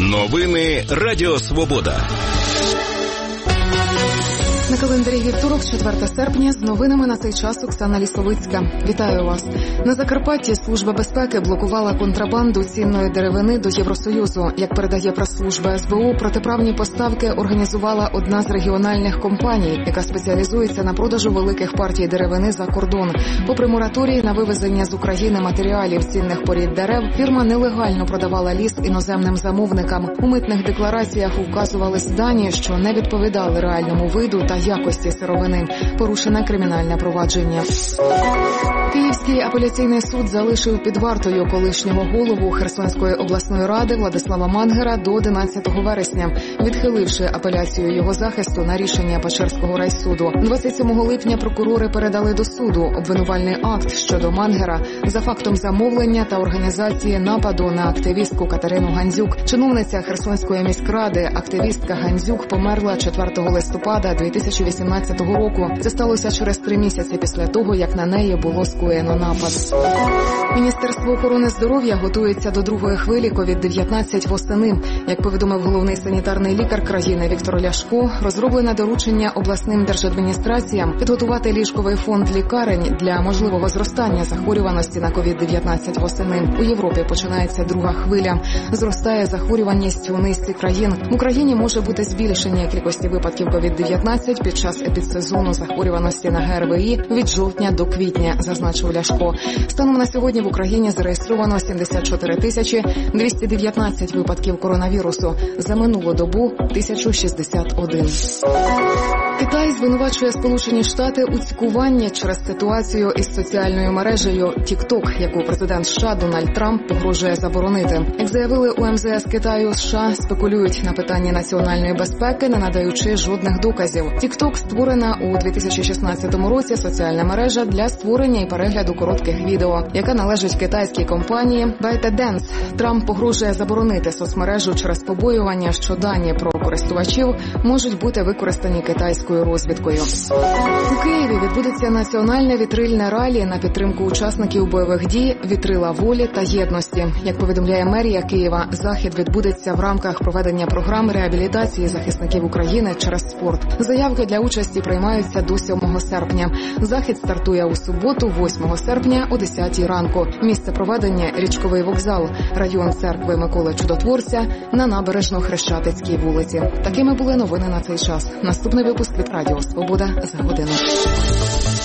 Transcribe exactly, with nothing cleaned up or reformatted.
Новини Радіо Свобода. На календарі вівторок, четверте серпня, з новинами на цей час Оксана Лісовицька. Вітаю вас. На Закарпатті Служба безпеки блокувала контрабанду цінної деревини до Євросоюзу. Як передає прес-служба ес бе у, протиправні поставки організувала одна з регіональних компаній, яка спеціалізується на продажу великих партій деревини за кордон. Попри мораторій на вивезення з України матеріалів цінних порід дерев, фірма нелегально продавала ліс іноземним замовникам. У митних деклараціях вказувались дані, що не відповідали реальному виду та якості сировини. Порушене кримінальне провадження. Київський апеляційний суд залишив під вартою колишнього голову Херсонської обласної ради Владислава Мангера до одинадцятого вересня, відхиливши апеляцію його захисту на рішення Печерського райсуду. двадцять сьомого липня прокурори передали до суду обвинувальний акт щодо Мангера за фактом замовлення та організації нападу на активістку Катерину Гандзюк. Чиновниця Херсонської міськради, активістка Гандзюк, померла четвертого листопада дві тисячі вісімнадцятого року. Це сталося через три місяці після того, як на неї було скоєно напад. Міністерство охорони здоров'я готується до другої хвилі ковід дев'ятнадцять восени. Як повідомив головний санітарний лікар країни Віктор Ляшко, розроблене доручення обласним держадміністраціям підготувати ліжковий фонд лікарень для можливого зростання захворюваності на ковід дев'ятнадцять восени. У Європі починається друга хвиля. Зростає захворюваність у низці країн. В Україні може бути збільшення кількості випадків ковід дев'ятнадцять під час епідсезону захворюваності на ге ер ве і від жовтня до квітня, зазначив Ляшко. Станом на сьогодні в Україні зареєстровано сімдесят чотири тисячі двісті дев'ятнадцять випадків коронавірусу. За минулу добу – тисяча шістдесят один. Китай звинувачує Сполучені Штати у цькуванні через ситуацію із соціальною мережею TikTok, яку президент США Дональд Трамп погрожує заборонити. Як заявили у ем зе ес Китаю, США спекулюють на питанні національної безпеки, не надаючи жодних доказів. TikTok створена у дві тисячі шістнадцятому році соціальна мережа для створення і перегляду коротких відео, яка належить китайській компанії ByteDance. Трамп погрожує заборонити соцмережу через побоювання, що дані про користувачів можуть бути використані китайською розвідкою. У Києві відбудеться національне вітрильне ралі на підтримку учасників бойових дій «Вітрила волі та єдності». Як повідомляє мерія Києва, захід відбудеться в рамках проведення програм реабілітації захисників України через спорт. Заявки для участі приймаються до сьомого серпня. Захід стартує у суботу, восьмого серпня, о десятій ранку. Місце проведення – Річковий вокзал, район церкви Миколи Чудотворця на Набережно-Хрещатицькій вулиці. Такими були новини на цей час. Наступний випуск від Радіо Свобода за годину.